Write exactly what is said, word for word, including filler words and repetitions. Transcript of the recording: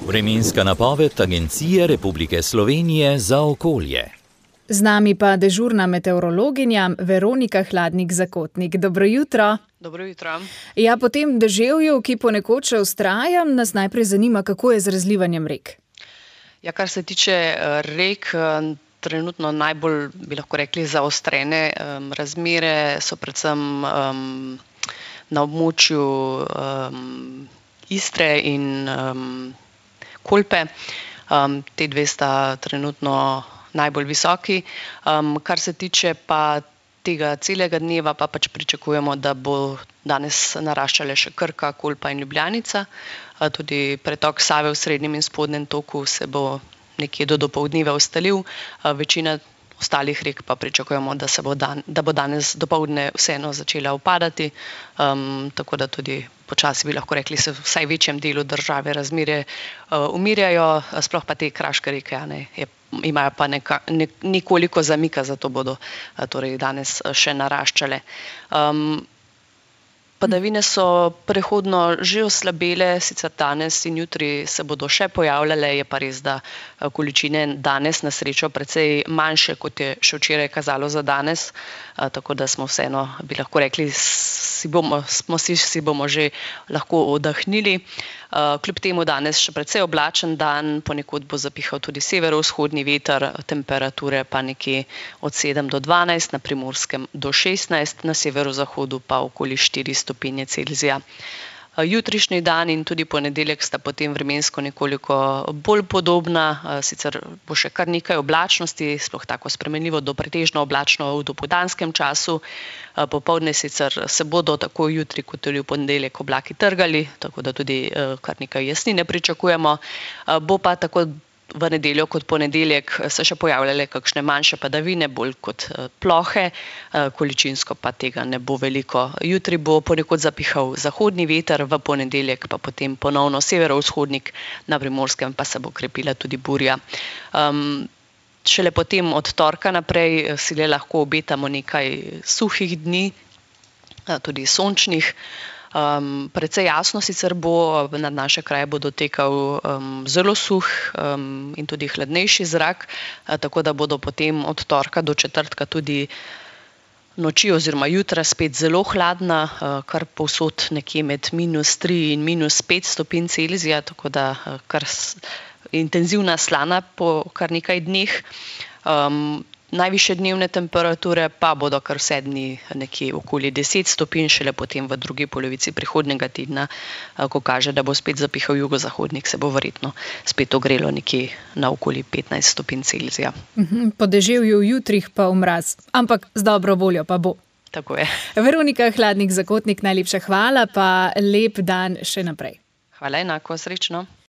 Vremenska napoved Agencije Republike Slovenije za okolje. Z nami pa dežurna meteorologinja Veronika Hladnik-Zakotnik. Dobro jutro. Dobro jutro. Ja, po tem deževju, ki ponekod še vztraja, nas najprej zanima, kako je z razlivanjem rek. Ja, kar se tiče rek, trenutno najbolj, bi lahko rekli, zaostrene um, razmere so predvsem um, na območju um, Istre in um, Kolpe. Um, te dve sta trenutno najbolj visoki. Um, kar se tiče pa tega celega dneva, pa pač pričakujemo, da bo danes naraščale še Krka, Kolpa in Ljubljanica. Uh, tudi pretok Save v srednjem in spodnjem toku se bo nekje do dopoldneva ustalil. Uh, večina ostalih rek pa pričakujemo, da, se bo, dan, da bo danes dopoldne vseeno začela upadati. Um, tako da tudi počasi bi lahko rekli, se v vsaj večjem delu države razmere uh, umirjajo, sploh pa te kraške reke, ne, je, imajo pa neka, ne, nekoliko zamika, zato bodo uh, torej danes še naraščale. Um, Padavine so prehodno že oslabele, sicer danes in jutri se bodo še pojavljale, je pa res, da količine danes na srečo precej manjše, kot je še včeraj kazalo za danes, tako da smo vseeno, bi lahko rekli, si bomo, smo si, si bomo že lahko oddahnili. Kljub temu danes še precej oblačen dan, ponekod bo zapihal tudi severovzhodni veter, temperature pa nekje od sedem do dvanajst, na Primorskem do šestnajst, na severozahodu pa okoli štiri stopinje Celzija. Jutrišnji dan in tudi ponedeljek sta potem vremensko nekoliko bolj podobna, sicer bo še kar nekaj oblačnosti, sploh tako spremenljivo do pretežno oblačno v dopoldanskem času. Popoldne sicer se bodo tako jutri kot tudi v ponedeljek oblaki trgali, tako da tudi kar nekaj jasnine pričakujemo. Bo pa tako v nedeljo kot ponedeljek se še pojavljale kakšne manjše padavine, bolj kot plohe, količinsko pa tega ne bo veliko. Jutri bo ponekod zapihal zahodni veter, v ponedeljek pa potem ponovno severovzhodnik, na Primorskem pa se bo krepila tudi burja. Um, šele potem od torka naprej si le lahko obetamo nekaj suhih dni, tudi sončnih. Um, precej jasno sicer bo, nad naše kraje bo dotekal um, zelo suh um, in tudi hladnejši zrak, uh, tako da bodo potem od torka do četrtka tudi noči oziroma jutra spet zelo hladna, uh, kar povsod nekje med minus tri in minus pet stopinj Celzija, tako da uh, kar s, intenzivna slana po kar nekaj dneh. Um, Najvišje dnevne temperature pa bodo kar vse dni nekje okoli deset stopinj, šele potem v drugi polovici prihodnjega tedna, ko kaže, da bo spet zapihal jugozahodnik, se bo verjetno spet ogrelo nekje na okoli petnajst stopinj Celzija. Po deževju jutrih pa v mraz, ampak z dobro voljo pa bo. Tako je. Veronika Hladnik-Zakotnik, najlepša hvala, pa lep dan še naprej. Hvala enako, srečno.